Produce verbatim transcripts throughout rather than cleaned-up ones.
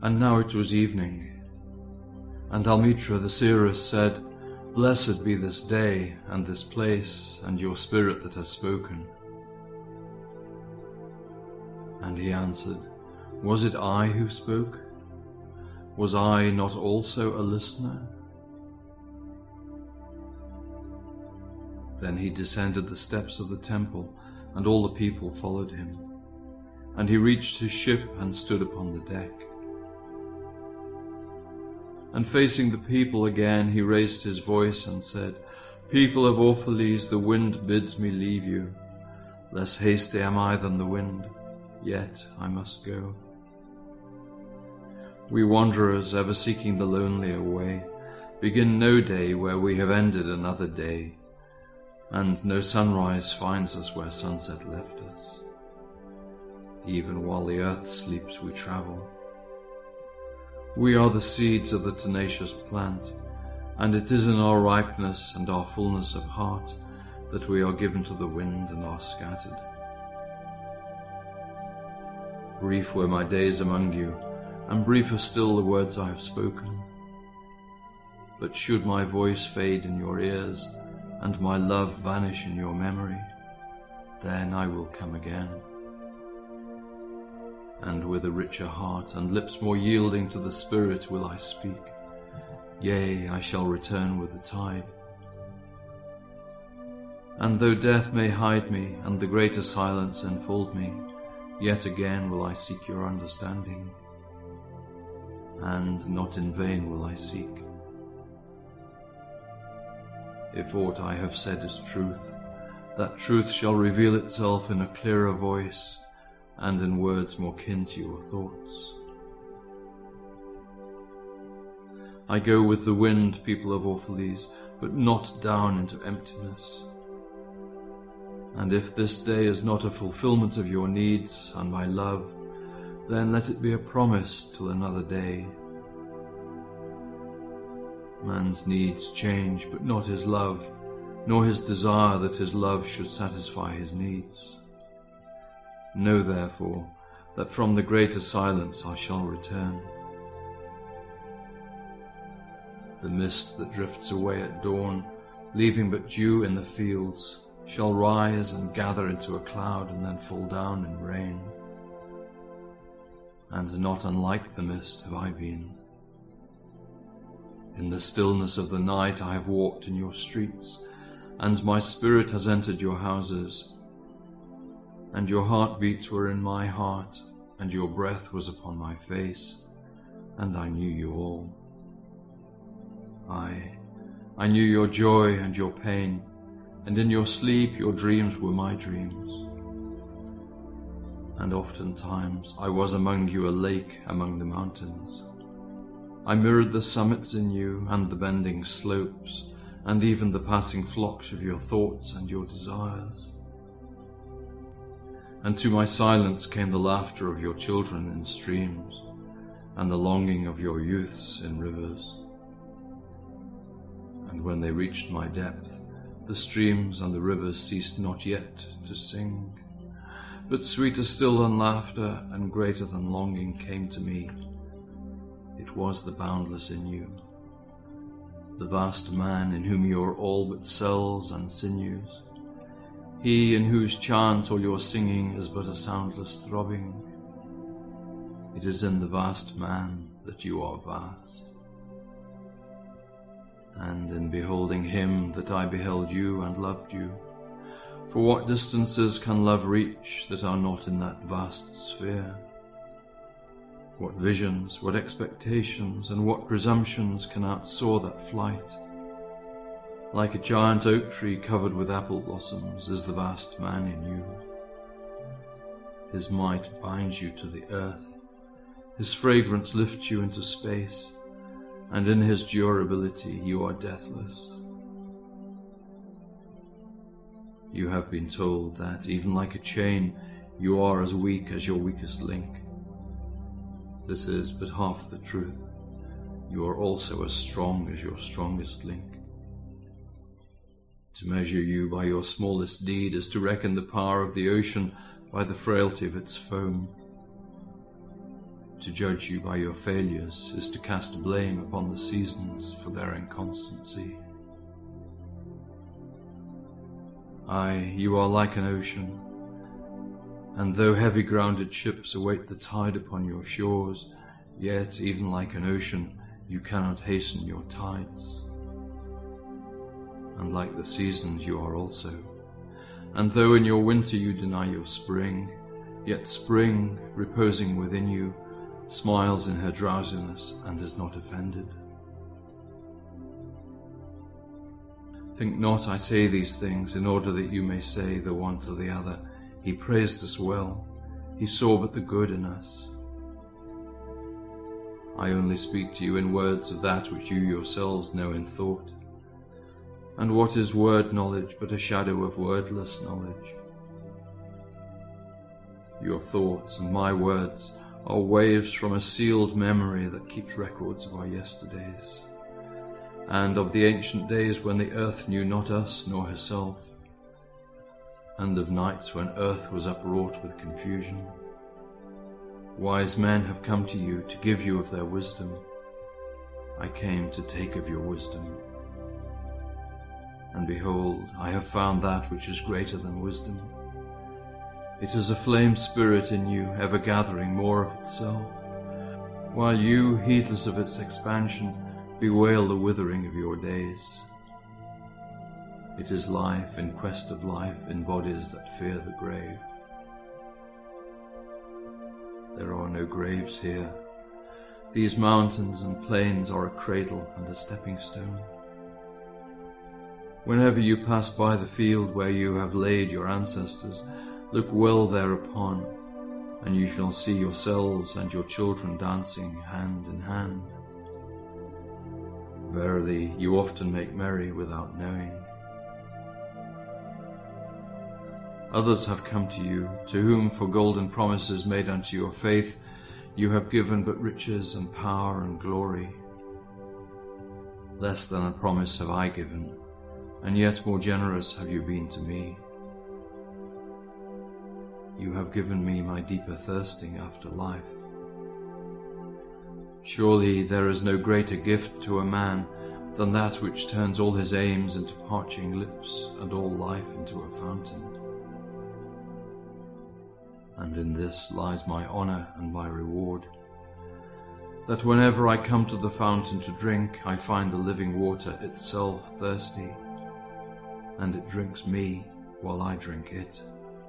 And now it was evening, and Almitra the seeress said, Blessed be this day, and this place, and your spirit that has spoken. And he answered, Was it I who spoke? Was I not also a listener? Then he descended the steps of the temple, and all the people followed him. And he reached his ship and stood upon the deck. And facing the people again, he raised his voice and said, People of Orphalese, the wind bids me leave you. Less hasty am I than the wind, yet I must go. We wanderers, ever seeking the lonelier way, begin no day where we have ended another day, and no sunrise finds us where sunset left us. Even while the earth sleeps we travel. We are the seeds of the tenacious plant, and it is in our ripeness and our fullness of heart that we are given to the wind and are scattered. Brief were my days among you, and briefer still the words I have spoken. But should my voice fade in your ears, and my love vanish in your memory, then I will come again. And with a richer heart and lips more yielding to the Spirit will I speak. Yea, I shall return with the tide. And though death may hide me, and the greater silence enfold me, yet again will I seek your understanding, and not in vain will I seek. If aught I have said is truth, that truth shall reveal itself in a clearer voice, and in words more kin to your thoughts. I go with the wind, people of Orphalese, but not down into emptiness. And if this day is not a fulfillment of your needs and my love, then let it be a promise till another day. Man's needs change, but not his love, nor his desire that his love should satisfy his needs. Know therefore that from the greater silence I shall return. The mist that drifts away at dawn, leaving but dew in the fields, shall rise and gather into a cloud and then fall down in rain. And not unlike the mist have I been. In the stillness of the night I have walked in your streets, and my spirit has entered your houses. And your heartbeats were in my heart, and your breath was upon my face, and I knew you all. I, I knew your joy and your pain, and in your sleep your dreams were my dreams. And oftentimes I was among you a lake among the mountains. I mirrored the summits in you, and the bending slopes, and even the passing flocks of your thoughts and your desires. And to my silence came the laughter of your children in streams, and the longing of your youths in rivers. And when they reached my depth, the streams and the rivers ceased not yet to sing, but sweeter still than laughter and greater than longing came to me. It was the boundless in you, the vast man in whom you are all but cells and sinews, he in whose chant all your singing is but a soundless throbbing. It is in the vast man that you are vast. And in beholding him that I beheld you and loved you. For what distances can love reach that are not in that vast sphere? What visions, what expectations, and what presumptions can outsoar that flight? Like a giant oak tree covered with apple blossoms is the vast man in you. His might binds you to the earth, his fragrance lifts you into space, and in his durability you are deathless. You have been told that, even like a chain, you are as weak as your weakest link. This is but half the truth. You are also as strong as your strongest link. To measure you by your smallest deed is to reckon the power of the ocean by the frailty of its foam. to judge you by your failures is to cast blame upon the seasons for their inconstancy. Aye, you are like an ocean, and though heavy-grounded ships await the tide upon your shores, yet even like an ocean you cannot hasten your tides. And like the seasons you are also, and though in your winter you deny your spring, yet spring, reposing within you, smiles in her drowsiness and is not offended. Think not I say these things in order that you may say the one to the other, He praised us well, He saw but the good in us. I only speak to you in words of that which you yourselves know in thought. And what is word knowledge but a shadow of wordless knowledge? Your thoughts and my words are waves from a sealed memory that keeps records of our yesterdays, and of the ancient days when the earth knew not us nor herself, and of nights when earth was upwrought with confusion. Wise men have come to you to give you of their wisdom. I came to take of your wisdom. And behold, I have found that which is greater than wisdom. It is a flame spirit in you, ever gathering more of itself, while you, heedless of its expansion, bewail the withering of your days. It is life in quest of life in bodies that fear the grave. There are no graves here. These mountains and plains are a cradle and a stepping stone. Whenever you pass by the field where you have laid your ancestors, look well thereupon, and you shall see yourselves and your children dancing hand in hand. Verily, you often make merry without knowing. Others have come to you, to whom for golden promises made unto your faith, you have given but riches and power and glory. Less than a promise have I given, and yet more generous have you been to me. You have given me my deeper thirsting after life. Surely there is no greater gift to a man than that which turns all his aims into parching lips and all life into a fountain. And in this lies my honour and my reward, that whenever I come to the fountain to drink, I find the living water itself thirsty, and it drinks me while I drink it.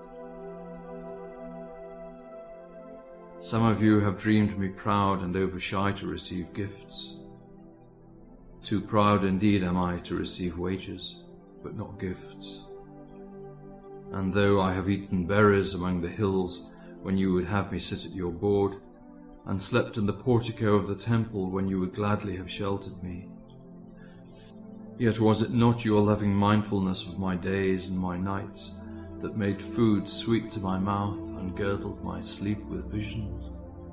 Some of you have dreamed me proud and over-shy to receive gifts. Too proud indeed am I to receive wages, but not gifts. And though I have eaten berries among the hills when you would have me sit at your board, and slept in the portico of the temple when you would gladly have sheltered me, yet was it not your loving mindfulness of my days and my nights that made food sweet to my mouth and girdled my sleep with visions?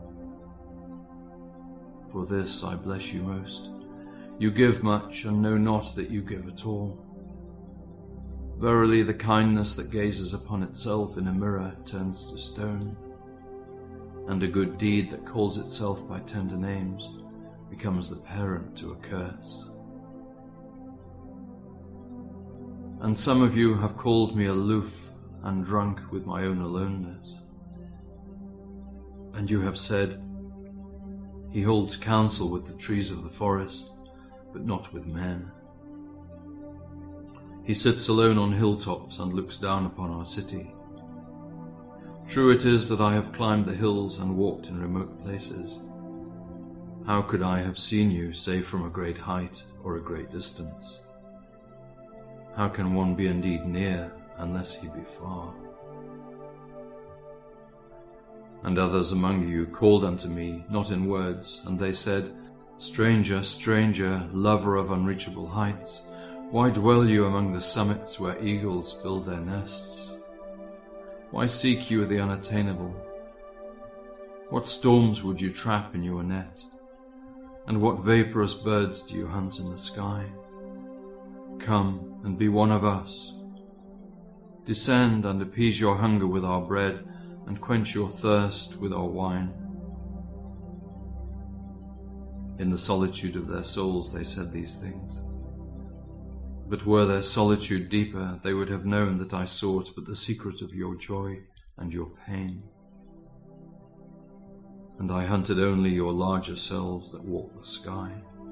For this I bless you most. You give much and know not that you give at all. Verily, the kindness that gazes upon itself in a mirror turns to stone, and a good deed that calls itself by tender names becomes the parent to a curse. And some of you have called me aloof and drunk with my own aloneness. And you have said, He holds counsel with the trees of the forest, but not with men. He sits alone on hilltops and looks down upon our city. True it is that I have climbed the hills and walked in remote places. How could I have seen you save from a great height or a great distance? How can one be indeed near unless he be far? And others among you called unto me, not in words, and they said, Stranger, stranger, lover of unreachable heights, why dwell you among the summits where eagles build their nests? Why seek you the unattainable? What storms would you trap in your net? And what vaporous birds do you hunt in the sky? Come and be one of us. Descend and appease your hunger with our bread, and quench your thirst with our wine. In the solitude of their souls they said these things. But were their solitude deeper, they would have known that I sought but the secret of your joy and your pain. And I hunted only your larger selves that walk the sky.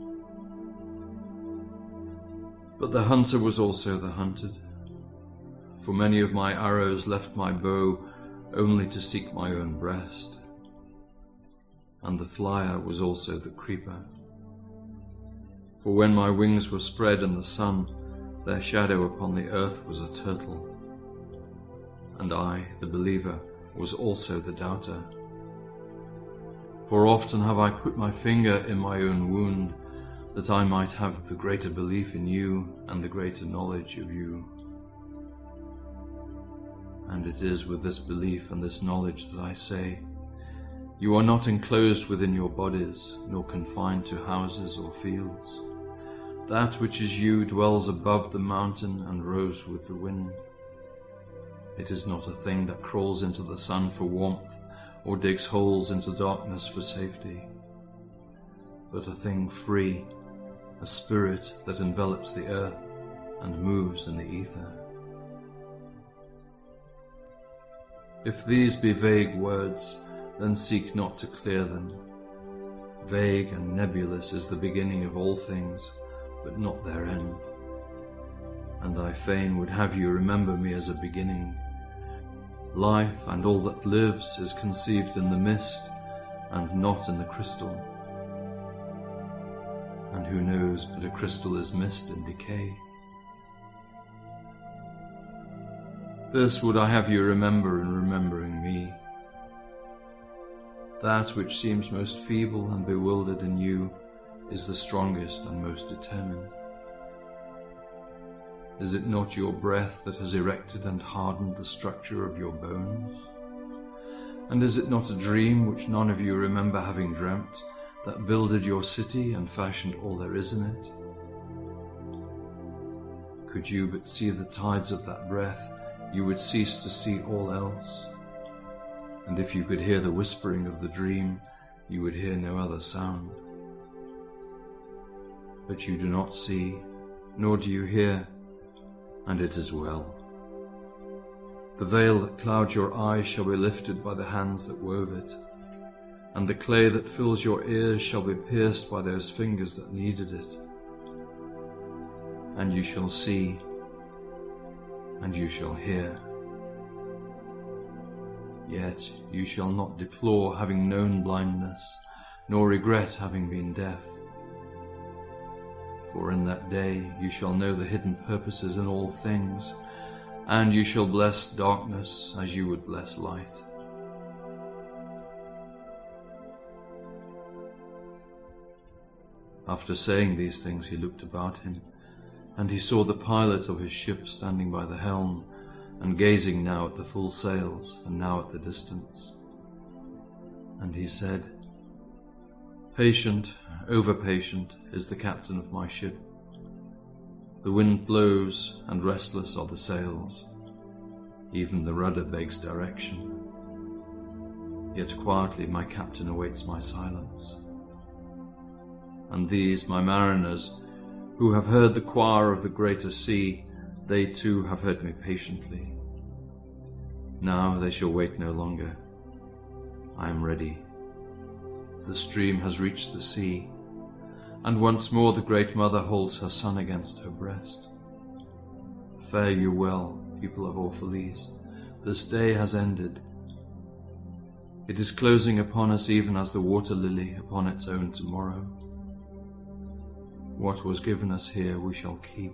But the hunter was also the hunted, for many of my arrows left my bow only to seek my own breast. And the flyer was also the creeper. For when my wings were spread in the sun, their shadow upon the earth was a turtle. And I, the believer, was also the doubter. For often have I put my finger in my own wound, that I might have the greater belief in you and the greater knowledge of you. And it is with this belief and this knowledge that I say, you are not enclosed within your bodies, nor confined to houses or fields. That which is you dwells above the mountain and rose with the wind. It is not a thing that crawls into the sun for warmth, or digs holes into darkness for safety, but a thing free, a spirit that envelops the earth and moves in the ether. If these be vague words, then seek not to clear them. Vague and nebulous is the beginning of all things, but not their end. And I fain would have you remember me as a beginning. Life and all that lives is conceived in the mist, and not in the crystal. And who knows but a crystal is mist and decay? This would I have you remember in remembering me. That which seems most feeble and bewildered in you is the strongest and most determined. Is it not your breath that has erected and hardened the structure of your bones? And is it not a dream which none of you remember having dreamt, that builded your city and fashioned all there is in it? Could you but see the tides of that breath, you would cease to see all else. And if you could hear the whispering of the dream, you would hear no other sound. But you do not see, nor do you hear, and it is well. The veil that clouds your eyes shall be lifted by the hands that wove it, and the clay that fills your ears shall be pierced by those fingers that kneaded it. And you shall see, and you shall hear. Yet you shall not deplore having known blindness, nor regret having been deaf. For in that day you shall know the hidden purposes in all things, and you shall bless darkness as you would bless light. After saying these things he looked about him, and he saw the pilot of his ship standing by the helm, and gazing now at the full sails, and now at the distance. And he said, Patient, over-patient, is the captain of my ship. The wind blows, and restless are the sails. Even the rudder begs direction. Yet quietly my captain awaits my silence. And these, my mariners, who have heard the choir of the greater sea, they too have heard me patiently. Now they shall wait no longer. I am ready. The stream has reached the sea, and once more the great mother holds her son against her breast. Fare you well, people of Orphalese. This day has ended. It is closing upon us even as the water lily upon its own tomorrow. What was given us here we shall keep.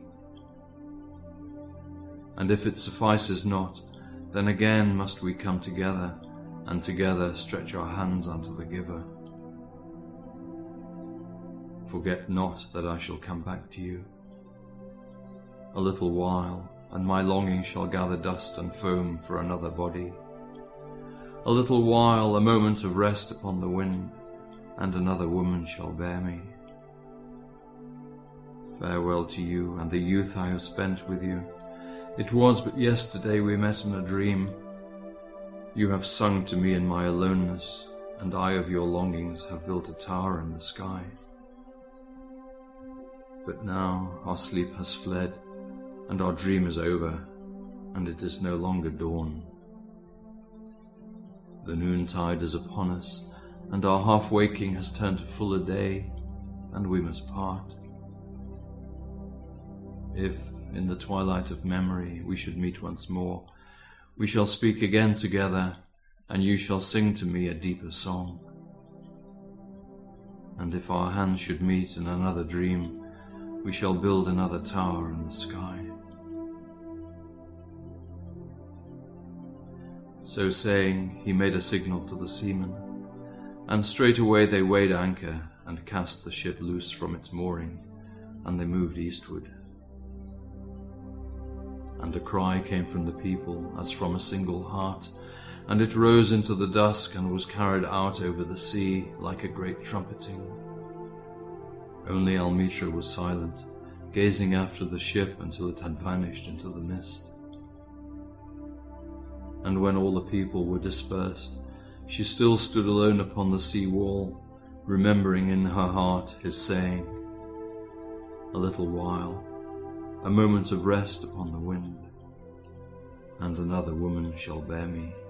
And if it suffices not, then again must we come together, and together stretch our hands unto the giver. Forget not that I shall come back to you. A little while, and my longing shall gather dust and foam for another body. A little while, a moment of rest upon the wind, and another woman shall bear me. Farewell to you and the youth I have spent with you. It was but yesterday we met in a dream. You have sung to me in my aloneness, and I of your longings have built a tower in the sky. But now our sleep has fled, and our dream is over, and it is no longer dawn. The noontide is upon us, and our half-waking has turned to fuller day, and we must part. If, in the twilight of memory, we should meet once more, we shall speak again together, and you shall sing to me a deeper song. And if our hands should meet in another dream, we shall build another tower in the sky. So saying, he made a signal to the seamen, and straightway they weighed anchor and cast the ship loose from its mooring, and they moved eastward. And a cry came from the people as from a single heart, and it rose into the dusk and was carried out over the sea like a great trumpeting. Only Almitra was silent, gazing after the ship until it had vanished into the mist. And when all the people were dispersed, she still stood alone upon the sea wall, remembering in her heart his saying, "A little while, a moment of rest upon the wind, and another woman shall bear me."